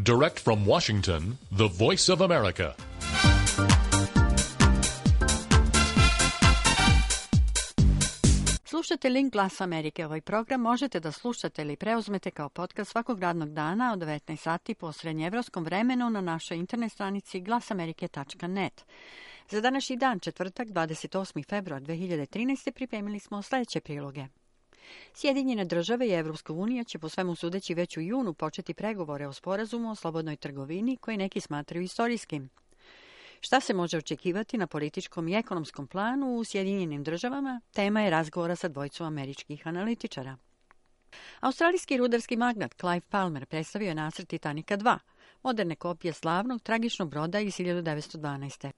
Direct from Washington, the Voice of America. Slušate Link Glas Amerike. Ovaj program možete da slušate ili preuzmete kao podcast svakog radnog dana od 19 sati po srednjeevropskom vremenu na našoj internet stranici glasamerike.net. Za današnji dan, četvrtak, 28. februar 2013. pripremili smo sljedeće priloge. Sjedinjene države i Evropska unija će po svemu sudeći već u junu početi pregovore o sporazumu o slobodnoj trgovini koji neki smatraju istorijskim. Šta se može očekivati na političkom i ekonomskom planu u Sjedinjenim državama, tema je razgovora sa dvojicom američkih analitičara. Australijski rudarski magnat Clive Palmer predstavio je nacrt Titanika 2, moderne kopije slavnog tragičnog broda iz 1912.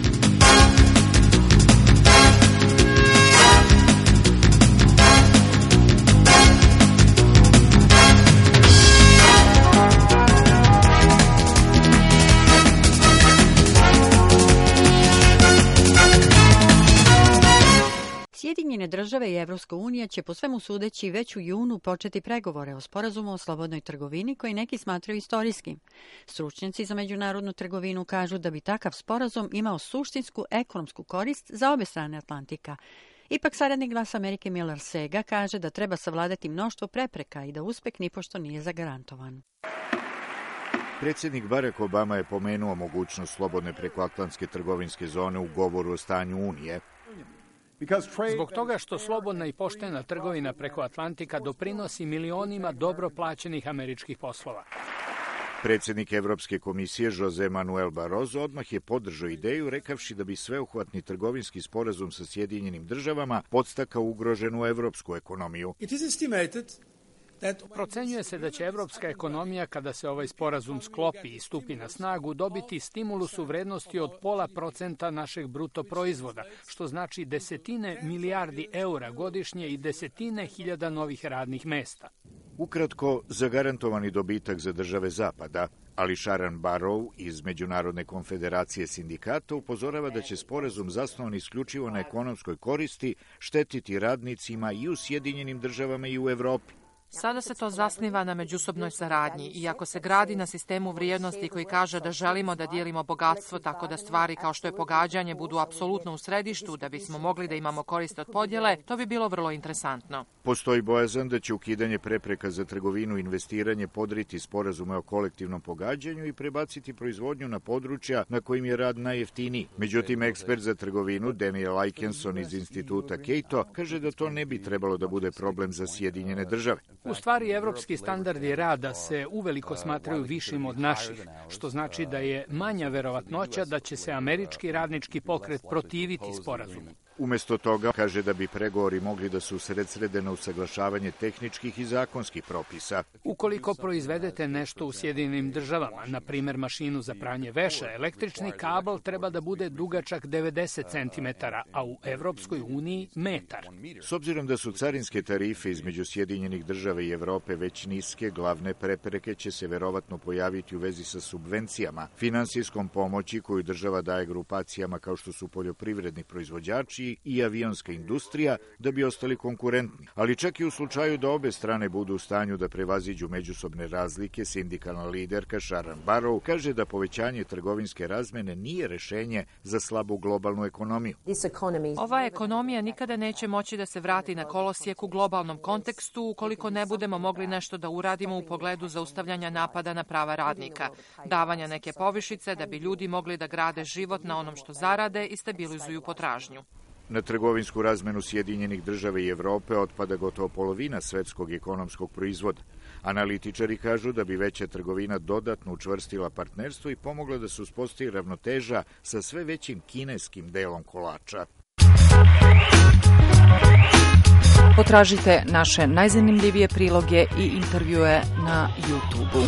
Sjedinjene države i Evropska unija će po svemu sudeći već u junu početi pregovore o sporazumu o slobodnoj trgovini koji neki smatraju istorijskim. Stručnjaci za međunarodnu trgovinu kažu da bi takav sporazum imao suštinsku ekonomsku korist za obe strane Atlantika. Ipak saradnik Glasa Amerike Miller Sega kaže da treba savladati mnoštvo prepreka i da uspeh nipošto nije zagarantovan. Predsjednik Barack Obama je pomenuo mogućnost slobodne prekoatlantske trgovinske zone u govoru o stanju Unije. Zbog toga što slobodna i poštena trgovina preko Atlantika doprinosi milionima dobro plaćenih američkih poslova. Predsjednik Evropske komisije Jose Manuel Barroso odmah je podržao ideju rekavši da bi sveobuhvatni trgovinski sporazum sa Sjedinjenim državama podstakao ugroženu evropsku ekonomiju. Procenjuje se da će evropska ekonomija, kada se ovaj sporazum sklopi i stupi na snagu, dobiti stimulus u vrednosti od 0,5% našeg bruto proizvoda, što znači desetine milijardi eura godišnje i desetine hiljada novih radnih mesta. Ukratko, zagarantovani dobitak za države Zapada, ali Sharon Barrow iz Međunarodne konfederacije sindikata upozorava da će sporazum zasnovan isključivo na ekonomskoj koristi štetiti radnicima i u Sjedinjenim državama i u Evropi. Sada se to zasniva na međusobnoj saradnji i ako se gradi na sistemu vrijednosti koji kaže da želimo da dijelimo bogatstvo tako da stvari kao što je pogađanje budu apsolutno u središtu da bismo mogli da imamo korist od podjele, to bi bilo vrlo interesantno. Postoji bojazan da će ukidanje prepreka za trgovinu i investiranje podriti sporazume o kolektivnom pogađanju i prebaciti proizvodnju na područja na kojim je rad najjeftiniji. Međutim, ekspert za trgovinu Daniel Ikenson iz instituta Cato kaže da to ne bi trebalo da bude problem za Sjedinjene države. U stvari, evropski standardi rada se uveliko smatraju višim od naših, što znači da je manja verovatnoća da će se američki radnički pokret protiviti sporazumu. Umjesto toga, kaže da bi pregovori mogli da se usredsrede na usaglašavanje tehničkih i zakonskih propisa. Ukoliko proizvedete nešto u Sjedinjenim državama, na primjer mašinu za pranje veša, električni kabel treba da bude dugačak 90 cm, a u Evropskoj uniji metar. S obzirom da su carinske tarife između Sjedinjenih država i Evrope već niske, glavne prepreke će se verovatno pojaviti u vezi sa subvencijama, finansijskom pomoći koju država daje grupacijama kao što su poljoprivredni proizvođači i avionska industrija da bi ostali konkurentni. Ali čak i u slučaju da obe strane budu u stanju da prevaziđu međusobne razlike, sindikalna liderka Sharon Barrow kaže da povećanje trgovinske razmene nije rešenje za slabu globalnu ekonomiju. Ova ekonomija nikada neće moći da se vrati na kolosijek u globalnom kontekstu ukoliko ne budemo mogli nešto da uradimo u pogledu zaustavljanja napada na prava radnika, davanja neke povišice da bi ljudi mogli da grade život na onom što zarade i stabilizuju potražnju. Na trgovinsku razmenu Sjedinjenih država i Evrope otpada gotovo polovina svetskog ekonomskog proizvoda. Analitičari kažu da bi veća trgovina dodatno učvrstila partnerstvo i pomogla da se uspostavi ravnoteža sa sve većim kineskim delom kolača. Potražite naše najzanimljivije priloge i intervjue na YouTube-u.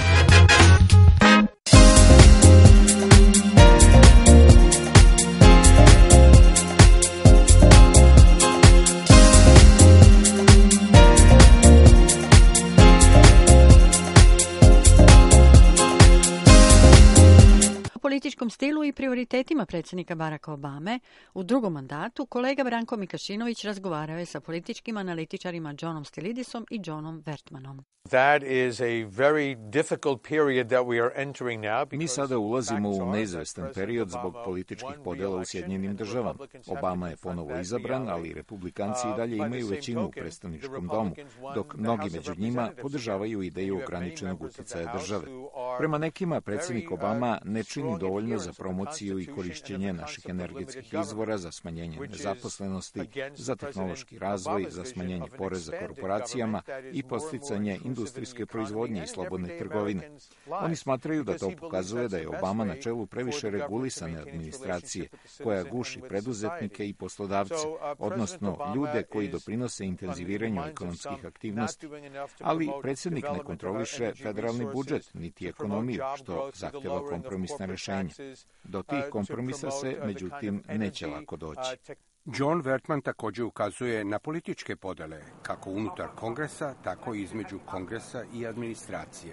političkom stilu i prioritetima predsjednika Baracka Obame, u drugom mandatu kolega Branko Mikašinović razgovarao je sa političkim analitičarima Johnom Stilidisom i Johnom Vertmanom. Mi sada ulazimo u neizvestan period zbog političkih podela u Sjedinjenim državama. Obama je ponovo izabran, ali republikanci i dalje imaju većinu u predstavničkom domu, dok mnogi među njima podržavaju ideju ograničenog uticaja države. Prema nekima, predsjednik Obama ne čini dovoljno za promociju i korišćenje naših energetskih izvora, za smanjenje nezaposlenosti, za tehnološki razvoj, za smanjenje poreza korporacijama i podsticanje industrijske proizvodnje i slobodne trgovine. Oni smatraju da to pokazuje da je Obama na čelu previše regulisane administracije, koja guši preduzetnike i poslodavce, odnosno ljude koji doprinose intenziviranju ekonomskih aktivnosti. Ali predsjednik ne kontroliše federalni budžet, niti ekonomiju, što zahteva kompromisna rešenja. Do tih kompromisa se, međutim, neće lako doći. John Vertman također ukazuje na političke podele, kako unutar Kongresa, tako i između Kongresa i administracije.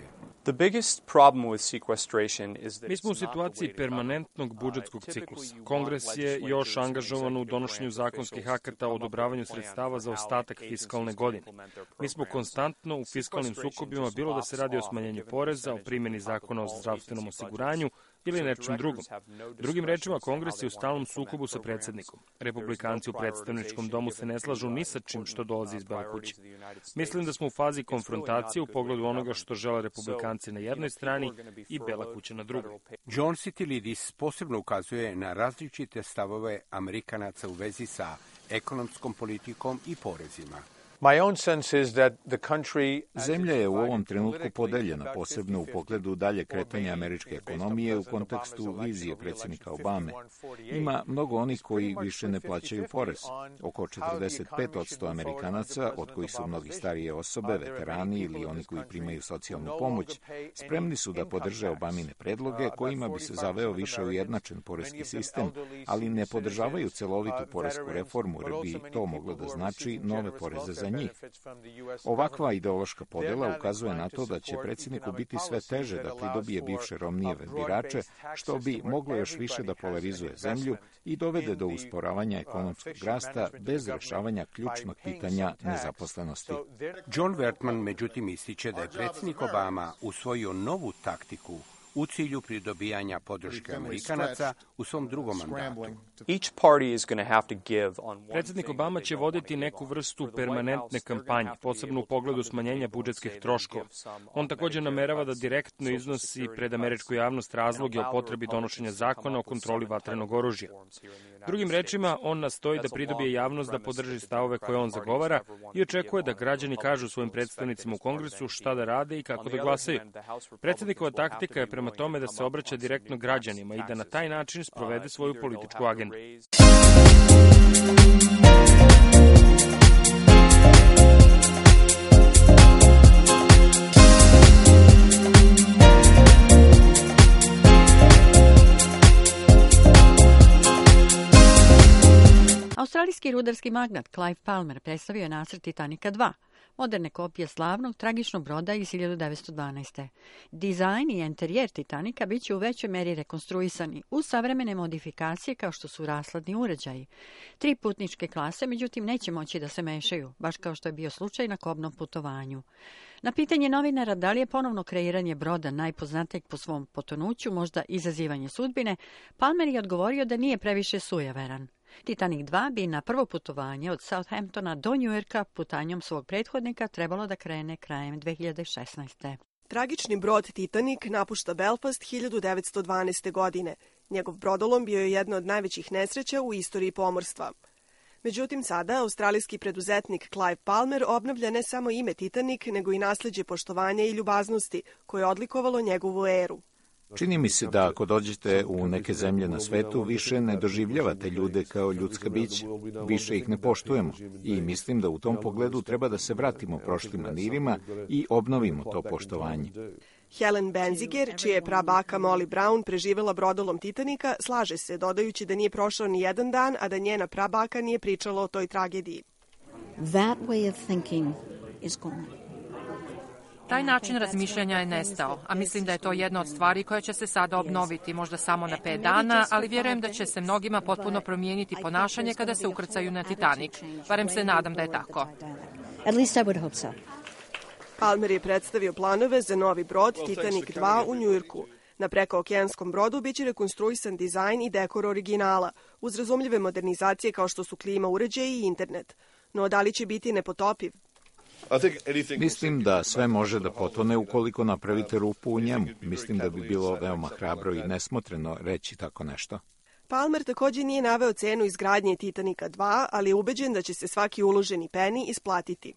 Mi smo u situaciji permanentnog budžetskog ciklusa. Kongres je još angažovan u donošenju zakonskih akata o odobravanju sredstava za ostatak fiskalne godine. Mi smo konstantno u fiskalnim sukobima, bilo da se radi o smanjenju poreza, o primjeni zakona o zdravstvenom osiguranju ili nečem drugom. Drugim rečima, Kongres je u stalnom sukobu sa predsjednikom. Republikanci u predstavničkom domu se ne slažu ni sa čim što dolazi iz Bele kuće. Mislim da smo u fazi konfrontacije u pogledu onoga što žele republikanci na jednoj strani i Bela kuća na drugoj. John Stiglitz posebno ukazuje na različite stavove Amerikanaca u vezi sa ekonomskom politikom i porezima. Zemlja je u ovom trenutku podeljena, posebno u pogledu dalje kretanja američke ekonomije u kontekstu vizije predsjednika Obame. Ima mnogo onih koji više ne plaćaju porez. Oko 45% Amerikanaca, od kojih su mnogi starije osobe, veterani ili oni koji primaju socijalnu pomoć, spremni su da podrže Obamine predloge kojima bi se zaveo više ujednačen porezki sistem, ali ne podržavaju celovitu poresku reformu, jer bi to moglo da znači nove poreze za njih. Ovakva ideološka podela ukazuje na to da će predsjedniku biti sve teže da pridobije bivše Romnijeve birače, što bi moglo još više da polarizuje zemlju i dovede do usporavanja ekonomskog rasta bez rešavanja ključnog pitanja nezaposlenosti. John Vertman međutim ističe da je predsjednik Obama usvojio novu taktiku u cilju pridobijanja podrške Amerikanaca u svom drugom mandatu. Predsjednik Obama će voditi neku vrstu permanentne kampanje, posebno u pogledu smanjenja budžetskih troškova. On također namerava da direktno iznosi pred američku javnost razloge o potrebi donošenja zakona o kontroli vatrenog oružja. Drugim rečima, on nastoji da pridobije javnost da podrži stavove koje on zagovara i očekuje da građani kažu svojim predstavnicima u Kongresu šta da rade i kako da glasaju. Predsjednikova taktika je prema tome da se obraća direktno građanima i da na taj način sprovede svoju političku agendu. Australijski rudarski magnat Clive Palmer predstavio je nacrt Titanika 2, moderne kopije slavnog tragičnog broda iz 1912. Dizajn i enterijer Titanika bit će u većoj meri rekonstruisani uz savremene modifikacije kao što su rashladni uređaji. 3 putničke klase, međutim, neće moći da se mešaju, baš kao što je bio slučaj na kobnom putovanju. Na pitanje novinara da li je ponovno kreiranje broda najpoznatijeg po svom potonuću, možda izazivanje sudbine, Palmer je odgovorio da nije previše sujeveran. Titanic 2 bi na prvo putovanje od Southamptona do Njujorka putanjom svog prethodnika trebalo da krene krajem 2016. Tragični brod Titanic napušta Belfast 1912. godine. Njegov brodolom bio je jedna od najvećih nesreća u istoriji pomorstva. Međutim, sada australijski preduzetnik Clive Palmer obnavlja ne samo ime Titanic, nego i nasleđe poštovanja i ljubaznosti koje je odlikovalo njegovu eru. Čini mi se da ako dođete u neke zemlje na svetu, više ne doživljavate ljude kao ljudska bića, više ih ne poštujemo i mislim da u tom pogledu treba da se vratimo prošlim manirima i obnovimo to poštovanje. Helen Benziger, čija je prabaka Molly Brown preživela brodolom Titanika, slaže se, dodajući da nije prošao ni jedan dan, a da njena prabaka nije pričala o toj tragediji. That way of thinking is gone. Taj način razmišljanja je nestao, a mislim da je to jedna od stvari koja će se sada obnoviti, možda samo na 5 dana, ali vjerujem da će se mnogima potpuno promijeniti ponašanje kada se ukrcaju na Titanik. Barem se nadam da je tako. Palmer je predstavio planove za novi brod Titanic 2 u Njujorku. Na prekookeanskom brodu biće rekonstruisan dizajn i dekor originala, uz razumljive modernizacije kao što su klima uređaji i internet. No da li će biti nepotopiv? Mislim da sve može da potone ukoliko napravite rupu u njemu. Mislim da bi bilo veoma hrabro i nesmotreno reći tako nešto. Palmer također nije naveo cenu izgradnje Titanika 2, ali je ubeđen da će se svaki uloženi peni isplatiti.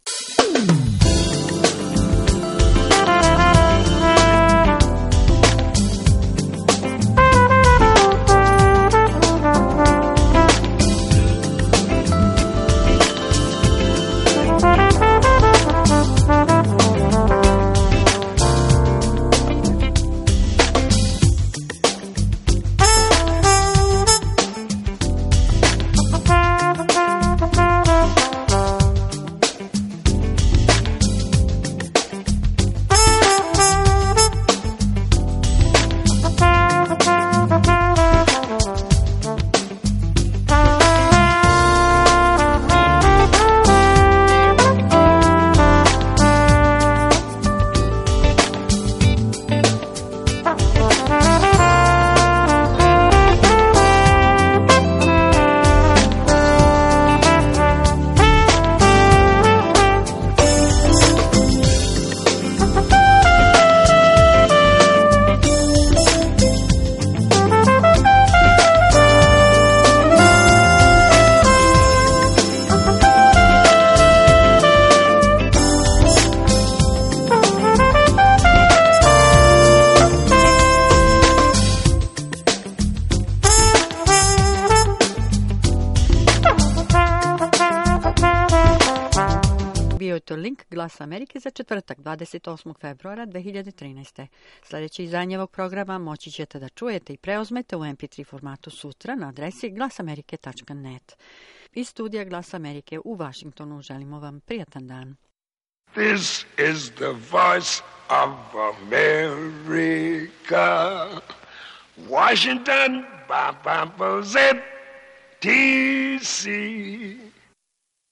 Link Glas Amerike za četvrtak 28. februara 2013. Sljedeće izdanje ovog programa moći ćete da čujete i preuzmete u MP3 formatu sutra na adresi glasamerike.net. Iz studija Glas Amerike u Washingtonu želimo vam prijatan dan. This is the voice of America. Washington, Z, T.C.